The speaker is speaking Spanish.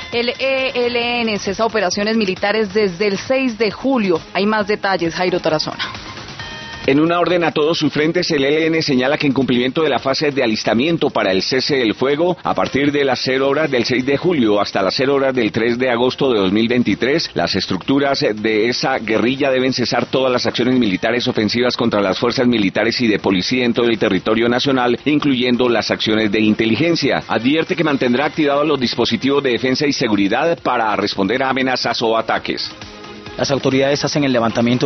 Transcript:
El ELN cesa operaciones militares desde el 6 de julio. Hay más detalles, Jairo Tarazona. En una orden a todos sus frentes, el ELN señala que en cumplimiento de la fase de alistamiento para el cese del fuego, a partir de las 0 horas del 6 de julio hasta las 0 horas del 3 de agosto de 2023, las estructuras de esa guerrilla deben cesar todas las acciones militares ofensivas contra las fuerzas militares y de policía en todo el territorio nacional, incluyendo las acciones de inteligencia. Advierte que mantendrá activados los dispositivos de defensa y seguridad para responder a amenazas o ataques. Las autoridades hacen el levantamiento